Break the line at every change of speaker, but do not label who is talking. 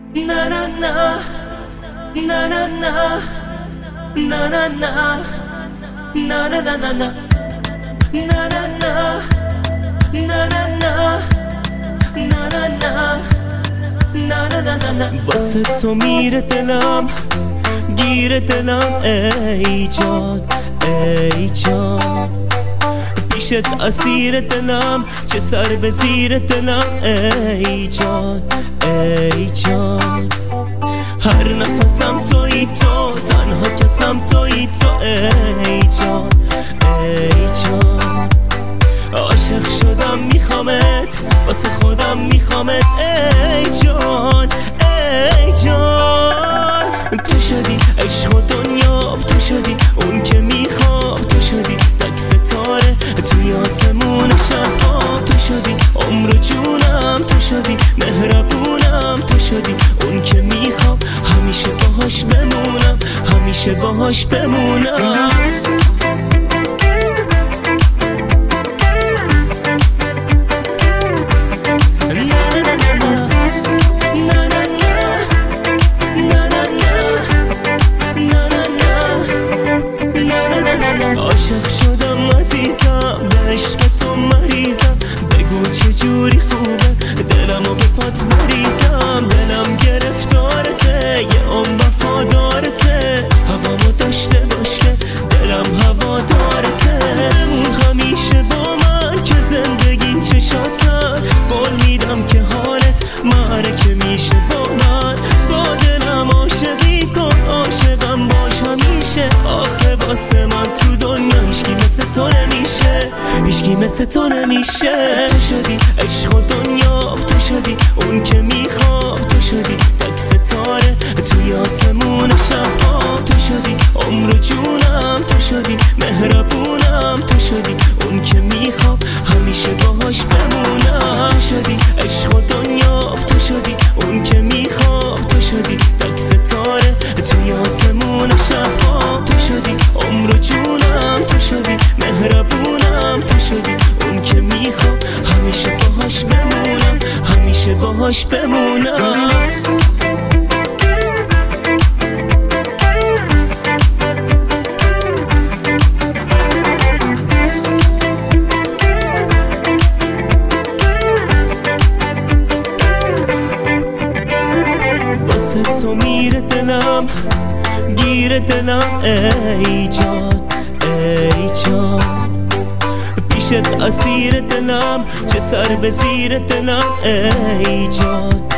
Na na na, na na na, na na na, na na na na na, na na na, na na na, na na na, na na na na. واسه تو میره دلم، گیره دلم ای جان، ای جان. پیشت اسیر دلم، چه سر به زیر دلم ای جان، ای جان. هر نفسم تویی تو، تنها کسم تویی تو ای جان، ای جان. عاشق شدم میخوامت، واسه خودم میخوامت ای جان، ای جان. تو شدی عشق و دنیا، تو شدی اون که میخوام، تو شدی تک ستاره توی آسمون شب‌ها، تو شدی عمر و جونم، تو شدی مهربونم، تو شدی اون که میخوام همیشه باهاش بمونم، همیشه باهاش بمونم. عاشق شدم عزیزم، به عشق تو مریضم، بگو چجوری خوبه دلمو به پات بریزم. دلم گرفتارته، یه عمر وفادارته، هوامو داشته باش که دلم هوادارته. همیشه با من که زندگی چشاتن، قول میدم که حالت معرکه میشه با من. با دلم عاشقی کن، عاشقم باش همیشه. آخه واسه من تو دنیا هیچکی مثل تو نمیشه، هیچکی مثل تو نمیشه. تو شدی عشق و دنیا، تو شدی اون که میخوام، تو شدی تک ستاره توی آسمون شب‌ها، تو شدی عمر و جونم، تو شدی مهربونم، تو شدی اون که میخوام همیشه باهاش بمونم. تو شدی عشق و دنیا، تو شدی اون که میخوام، تو شدی تک ستاره توی آسمون شب‌ها، تو شدی عمر و جونم، تو شدی مهربونم، تو شدی اون که میخوام همیشه باهاش بمونم، همیشه باهاش بمونم. واسه تو میره دلم، گیره دلم ای جان، ای جان. پیشت اسیر دلم، چه سر به زیر دلم ای جان،